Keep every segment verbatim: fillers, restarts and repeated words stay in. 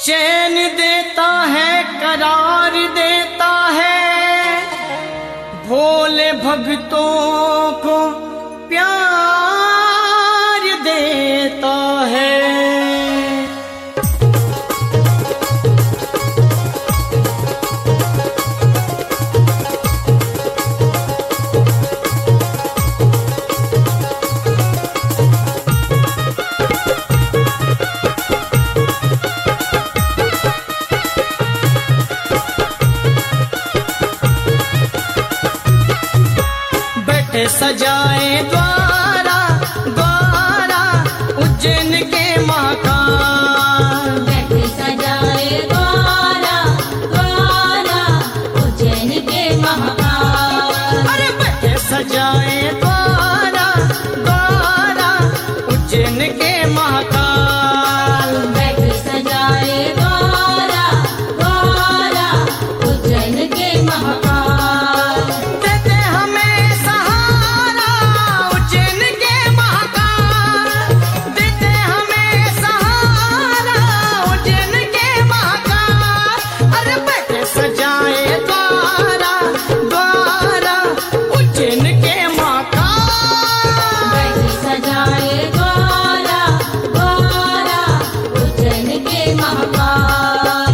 चैन देता है, करार देता है, भोले भक्तों को प्यार देता है। सजाए द्वारा द्वारा उज्जैन के महाकाल, बैठे सजाए द्वारा द्वारा उज्जैन के महाकाल। अरे बैठे सजाए द्वारा द्वारा उज्जैन के महाकाल, बैठे सजाए द्वारा द्वारा उज्जैन के महाकाल। देते हमें सहारा उज्जैन के महाकाल, देते हमें सहारा उज्जैन के महाकाल। अरे बैठे सजाए द्वारा द्वारा उज्जैन के महाकाल, बैठे सजाए द्वारा द्वारा उज्जैन के महाकाल।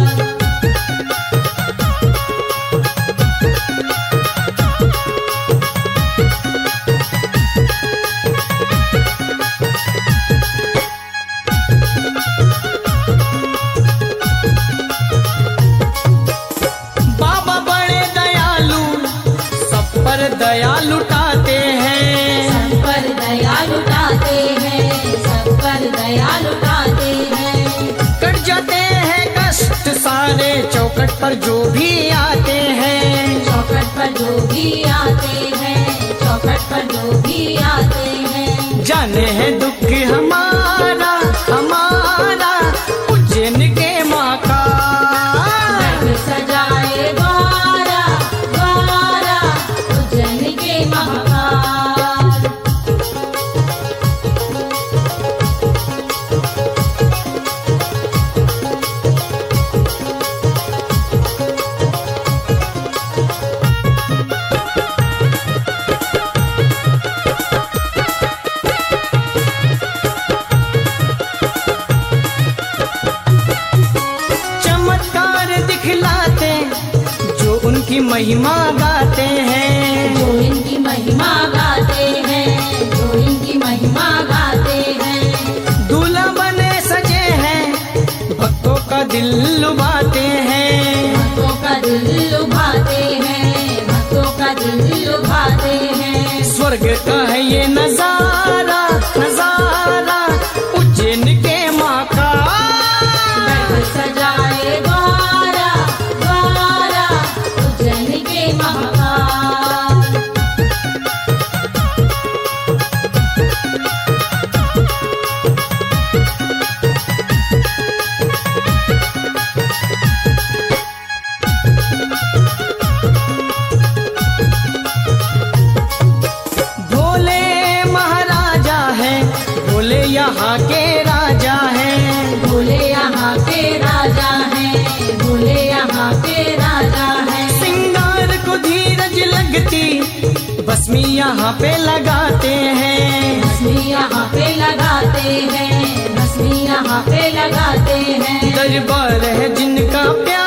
बाबा बड़े दयालु सब पर दया लुटाते हैं, सब पर दया लुटाते हैं, सब पर दया लुटाते हैं। कट जाते हैं कष्ट सारे चौखट पर जो भी आते हैं। चौखट पर जो भी आते हैं, चौखट पर जो भी आते हैं। जाने है दुख हमारा हमारा उज्जैन के महाकाल, बैठे सजाए द्वारा द्वारा उज्जैन के महाकाल। चमत्कार दिखलाते जो उनकी महिमा गाते हैं। जो इनकी महिमा गाते हैं, जो इनकी महिमा गाते हैं। दूल्हा बने सजे हैं भक्तों का दिल लुभाते हैं। भक्तों का दिल लुभाते हैं, भक्तों का दिल लुभाते हैं। स्वर्ग का है ये नजारा नजारा उज्जैन के महाकाल, बैठे सजाए द्वारा द्वारा उज्जैन के महाकाल। भोले महाराजा है, भोले यहाँ के राजा हैं। भोले यहाँ के राजा हैं, भोले यहाँ के राजा हैं। सिंगार को धीरज लगती भस्मी यहाँ पे लगाते हैं। भस्मी यहाँ पे लगाते हैं, भस्मी यहाँ पे लगाते हैं। दरबार है जिनका प्यार